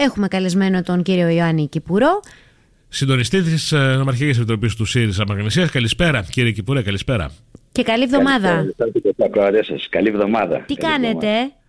Έχουμε καλεσμένο τον κύριο Ιωάννη Κυπουρό, συντονιστή της Νομαρχιακής Επιτροπής του ΣΥΡΙΖΑ Μαγνησίας. Καλησπέρα, κύριε Κυπουρέ, καλησπέρα. Και καλή εβδομάδα. Καλή εβδομάδα. Τι κάνετε?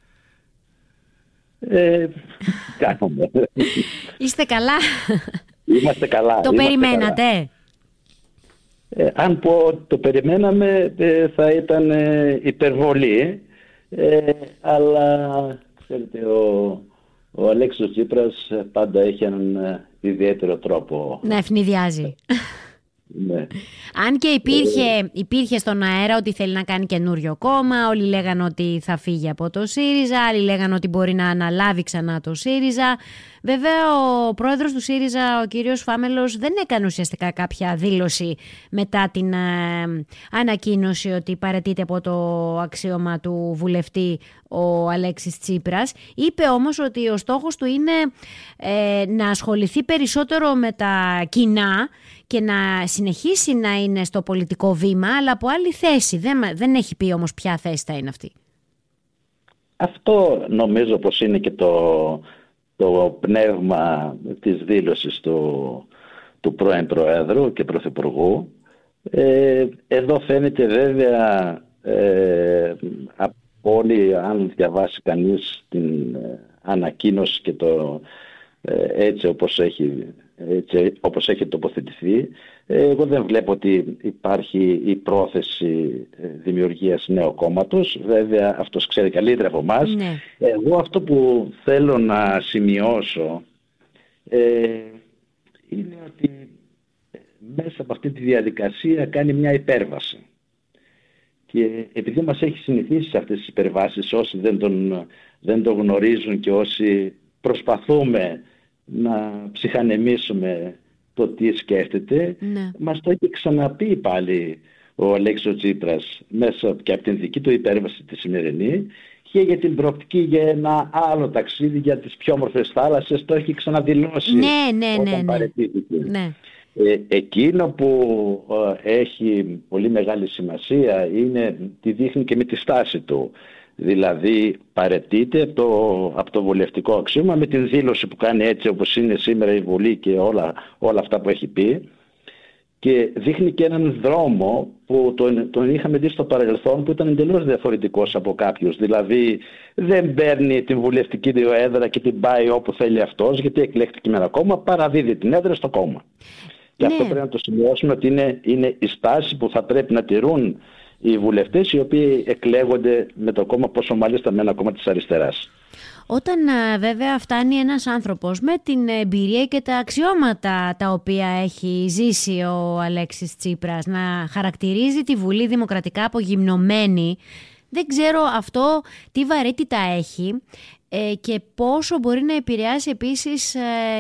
Κάνουμε. Είστε καλά? Είμαστε καλά. Το περιμένατε? Καλά. Αν πω το περιμέναμε θα ήταν υπερβολή, αλλά ξέρετε, ο Αλέξης Τσίπρας πάντα έχει έναν ιδιαίτερο τρόπο να ευνηδιάζει. Ναι. Αν και υπήρχε στον αέρα ότι θέλει να κάνει καινούριο κόμμα, όλοι λέγανε ότι θα φύγει από το ΣΥΡΙΖΑ, άλλοι λέγανε ότι μπορεί να αναλάβει ξανά το ΣΥΡΙΖΑ. Βέβαια ο πρόεδρος του ΣΥΡΙΖΑ, ο κύριος Φάμελος, δεν έκανε ουσιαστικά κάποια δήλωση μετά την ανακοίνωση ότι παραιτείται από το αξίωμα του βουλευτή ο Αλέξης Τσίπρας. Είπε όμως ότι ο στόχος του είναι να ασχοληθεί περισσότερο με τα κοινά και να συνεχίσει να είναι στο πολιτικό βήμα, αλλά από άλλη θέση. Δεν έχει πει όμως ποια θέση θα είναι αυτή. Αυτό νομίζω πως είναι και το πνεύμα της δήλωσης του πρώην Προέδρου και Πρωθυπουργού. Εδώ φαίνεται βέβαια από όλοι, αν διαβάσει κανείς την ανακοίνωση και έτσι όπως έχει τοποθετηθεί, εγώ δεν βλέπω ότι υπάρχει η πρόθεση δημιουργίας νέου κόμματος. Βέβαια αυτός ξέρει καλύτερα από εμάς. Ναι. Εγώ αυτό που θέλω να σημειώσω είναι ότι μέσα από αυτή τη διαδικασία κάνει μια υπέρβαση. Και επειδή μας έχει συνηθίσει σε αυτές τις υπερβάσεις, όσοι δεν τον γνωρίζουν και όσοι προσπαθούμε να ψυχανεμίσουμε το τι σκέφτεται, ναι, μας το έχει ξαναπεί πάλι ο Αλέξης Τσίπρας μέσα και από την δική του υπέρβαση τη σημερινή και για την προοπτική για ένα άλλο ταξίδι για τις πιο όμορφες θάλασσες, το έχει ξαναδηλώσει όταν παραιτήθηκε. Ναι. Εκείνο που έχει πολύ μεγάλη σημασία είναι τι δείχνει και με τη στάση του. Δηλαδή παραιτείται από το βουλευτικό αξίωμα με την δήλωση που κάνει έτσι όπως είναι σήμερα η Βουλή και όλα αυτά που έχει πει, και δείχνει και έναν δρόμο που τον είχαμε δει στο παρελθόν που ήταν εντελώς διαφορετικός από κάποιους. Δηλαδή δεν παίρνει την βουλευτική έδρα και την πάει όπου θέλει αυτός γιατί εκλέχτηκε με ένα κόμμα, παραδίδει την έδρα στο κόμμα. Και αυτό πρέπει να το σημειώσουμε ότι είναι η στάση που θα πρέπει να τηρούν οι βουλευτές οι οποίοι εκλέγονται με το κόμμα, πόσο μάλιστα με ένα κόμμα της αριστεράς. Όταν βέβαια φτάνει ένας άνθρωπος με την εμπειρία και τα αξιώματα τα οποία έχει ζήσει ο Αλέξης Τσίπρας να χαρακτηρίζει τη Βουλή δημοκρατικά απογυμνωμένη, δεν ξέρω αυτό τι βαρύτητα έχει και πόσο μπορεί να επηρεάσει επίσης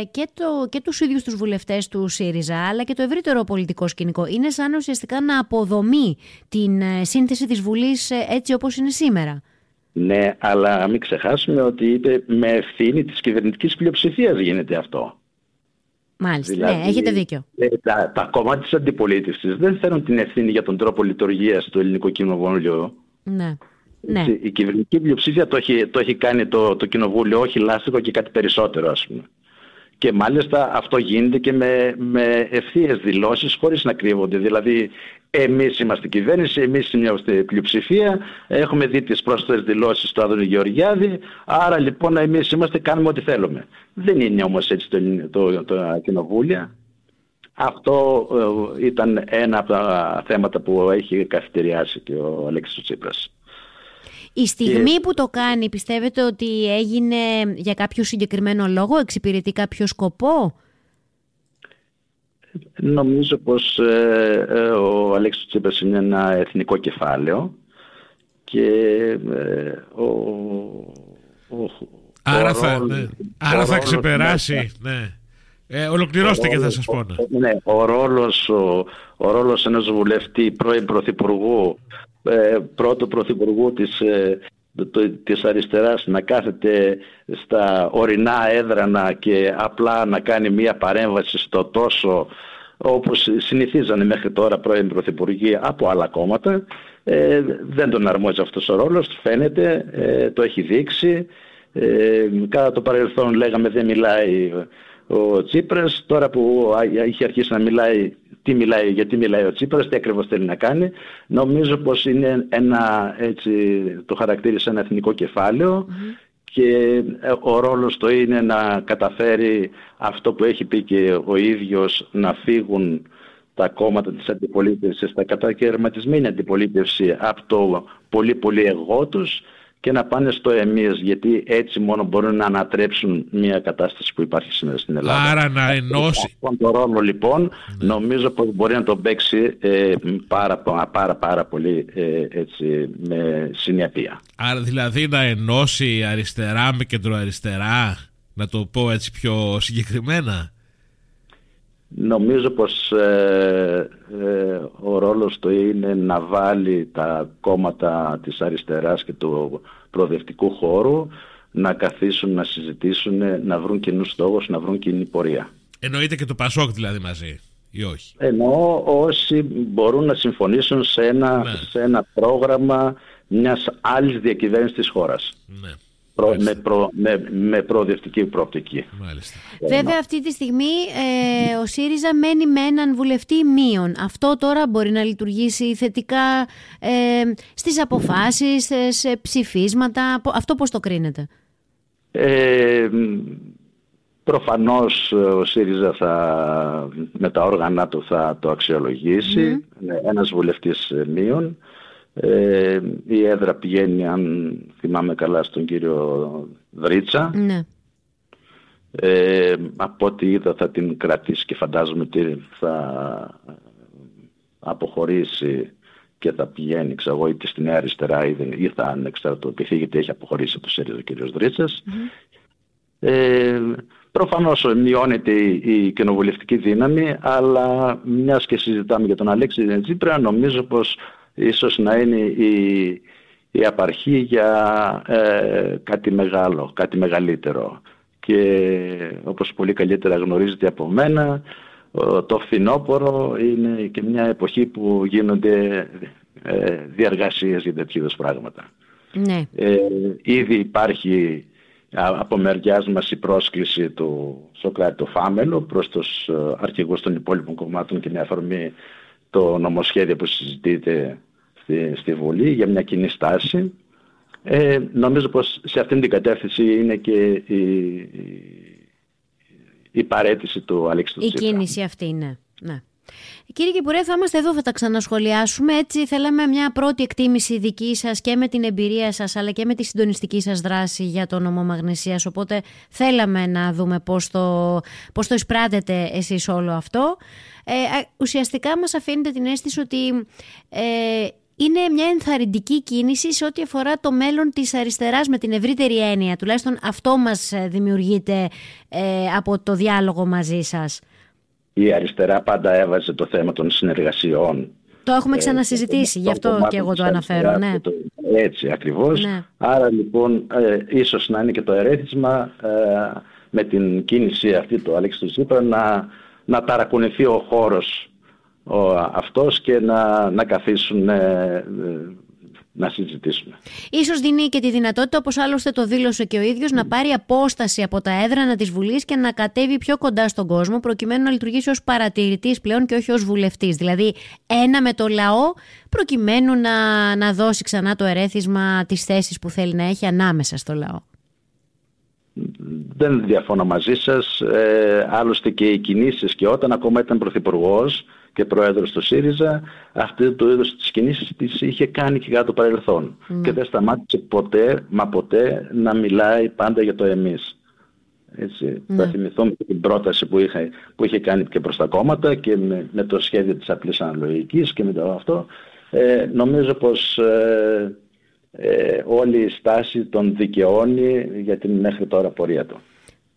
και τους ίδιους τους βουλευτές του ΣΥΡΙΖΑ αλλά και το ευρύτερο πολιτικό σκηνικό. Είναι σαν ουσιαστικά να αποδομεί την σύνθεση της Βουλής έτσι όπως είναι σήμερα. Ναι, αλλά μην ξεχάσουμε ότι είπε με ευθύνη της κυβερνητικής πλειοψηφίας γίνεται αυτό. Μάλιστα, δηλαδή, ναι, έχετε δίκιο. Τα κόμματα της αντιπολίτευσης δεν φέρουν την ευθύνη για τον τρόπο λειτουργίας του Ελληνικού Κοινοβουλίου. Ναι. Ναι. Η κυβερνητική πλειοψηφία το έχει κάνει το κοινοβούλιο, όχι λάστιχο και κάτι περισσότερο, ας πούμε. Και μάλιστα αυτό γίνεται και με ευθείες δηλώσεις χωρίς να κρύβονται. Δηλαδή εμείς είμαστε κυβέρνηση, εμείς είμαστε πλειοψηφία, έχουμε δει τις πρόσθετες δηλώσεις του Άδωνη Γεωργιάδη, άρα λοιπόν εμείς κάνουμε ό,τι θέλουμε. Δεν είναι όμως έτσι το κοινοβούλιο. Αυτό ήταν ένα από τα θέματα που έχει καυτηριάσει και ο Αλέξης Τσίπρας. Η στιγμή που το κάνει, πιστεύετε ότι έγινε για κάποιο συγκεκριμένο λόγο, εξυπηρετεί κάποιο σκοπό? Νομίζω πως ο Αλέξης Τσίπρας είναι ένα εθνικό κεφάλαιο και άρα θα ξεπεράσει, ναι. Ολοκληρώστε και θα σας πω. Ναι, ο ρόλος ενός βουλευτή πρώην πρωθυπουργού, πρώτου πρωθυπουργού της αριστεράς, να κάθεται στα ορεινά έδρανα και απλά να κάνει μία παρέμβαση στο τόσο όπως συνηθίζανε μέχρι τώρα πρώην πρωθυπουργοί από άλλα κόμματα, δεν τον αρμόζει αυτός ο ρόλος, φαίνεται, το έχει δείξει. Κατά το παρελθόν λέγαμε δεν μιλάει ο Τσίπρας, τώρα που είχε αρχίσει να μιλάει, γιατί μιλάει ο Τσίπρας, τι ακριβώς θέλει να κάνει. Νομίζω πως είναι το χαρακτήρισε ένα εθνικό κεφάλαιο, και ο ρόλος του είναι να καταφέρει αυτό που έχει πει και ο ίδιος, να φύγουν τα κόμματα της αντιπολίτευσης, τα κατακαιρματισμένη αντιπολίτευση, από το πολύ πολύ εγώ τους, και να πάνε στο εμείς, γιατί έτσι μόνο μπορούν να ανατρέψουν μια κατάσταση που υπάρχει σήμερα στην Ελλάδα. Άρα να ενώσει. Αυτόν τον ρόλο λοιπόν νομίζω πως μπορεί να τον παίξει πάρα πολύ έτσι, με συνέπεια. Άρα δηλαδή να ενώσει αριστερά με κεντροαριστερά, να το πω έτσι πιο συγκεκριμένα. Νομίζω πως ο ρόλος του είναι να βάλει τα κόμματα της αριστεράς και του προοδευτικού χώρου να καθίσουν, να συζητήσουν, να βρουν κοινούς στόχους, να βρουν κοινή πορεία. Εννοείται και το Πασόκ δηλαδή μαζί ή όχι? Εννοώ όσοι μπορούν να συμφωνήσουν σε ένα πρόγραμμα μιας άλλης διακυβέρνησης της χώρας. Ναι. Με προοδευτική προοπτική. Μάλιστα. Βέβαια αυτή τη στιγμή ο ΣΥΡΙΖΑ μένει με έναν βουλευτή μείον. Αυτό τώρα μπορεί να λειτουργήσει θετικά στις αποφάσεις, σε ψηφίσματα? Αυτό πώς το κρίνετε? Προφανώς ο ΣΥΡΙΖΑ με τα όργανα του θα το αξιολογήσει. Ένας βουλευτής μείον. Η έδρα πηγαίνει, αν θυμάμαι καλά, στον κύριο Δρίτσα. Ναι. Από ό,τι είδα θα την κρατήσει και φαντάζομαι ότι θα αποχωρήσει και θα πηγαίνει, ξέρω, είτε στη Νέα Αριστερά ή θα ανεξαρτοποιηθεί, γιατί έχει αποχωρήσει από το ΣΥΡΙΖΑ ο κύριος Δρίτσας. Προφανώς μειώνεται η κοινοβουλευτική δύναμη, αλλά μιας και συζητάμε για τον Αλέξη Τσίπρα, νομίζω πως ίσως να είναι η απαρχή για κάτι μεγάλο, κάτι μεγαλύτερο. Και όπως πολύ καλύτερα γνωρίζετε από μένα, το φθινόπωρο είναι και μια εποχή που γίνονται διαργασίες για τέτοιου είδους πράγματα. Ναι. Ήδη υπάρχει από μεριάς μας η πρόσκληση του Σωκράτη του Φάμελου προς τους αρχηγούς των υπόλοιπων κομμάτων και με αφορμή το νομοσχέδιο που συζητείται στη Βουλή για μια κοινή στάση. Νομίζω πως σε αυτήν την κατεύθυνση είναι και η παραίτηση του Αλέξη του Τσίπρα. Η κίνηση αυτή, ναι. Κύριε Κυπουρέ, θα είμαστε εδώ, θα τα ξανασχολιάσουμε. Έτσι θέλαμε μια πρώτη εκτίμηση δική σας και με την εμπειρία σας, αλλά και με τη συντονιστική σας δράση για το νομό Μαγνησίας. Οπότε θέλαμε να δούμε πώς το εισπράτετε εσείς όλο αυτό. Ουσιαστικά μας αφήνετε την αίσθηση ότι είναι μια ενθαρρυντική κίνηση σε ό,τι αφορά το μέλλον της αριστεράς με την ευρύτερη έννοια. Τουλάχιστον αυτό μας δημιουργείται από το διάλογο μαζί σας. Η αριστερά πάντα έβαζε το θέμα των συνεργασιών. Το έχουμε ξανασυζητήσει, γι' αυτό και εγώ το αναφέρω. Ναι. Έτσι ακριβώς. Ναι. Άρα λοιπόν ίσως να είναι και το ερέθισμα με την κίνηση αυτή του Αλέξη του Τσίπρα να ταρακουνηθεί ο χώρος αυτός και να καθίσουν να συζητήσουμε. Ίσως δίνει και τη δυνατότητα, όπως άλλωστε το δήλωσε και ο ίδιος, να πάρει απόσταση από τα έδρανα της Βουλής και να κατέβει πιο κοντά στον κόσμο, προκειμένου να λειτουργήσει ως παρατηρητής πλέον και όχι ως βουλευτής. Δηλαδή ένα με το λαό, προκειμένου να δώσει ξανά το ερέθισμα της θέσης που θέλει να έχει ανάμεσα στο λαό. Δεν διαφωνώ μαζί σας. Άλλωστε και οι κινήσεις, και όταν ακόμα ήταν πρωθυπουργός και πρόεδρος του ΣΥΡΙΖΑ, αυτή το είδος της κινήσεις της είχε κάνει και κατά το παρελθόν. Και δεν σταμάτησε ποτέ να μιλάει πάντα για το εμείς. Έτσι. Θα θυμηθούμε την πρόταση που είχε κάνει και προς τα κόμματα και με το σχέδιο της απλής αναλογικής και με το αυτό. Νομίζω πως όλη η στάση τον δικαιώνει για την μέχρι τώρα πορεία του.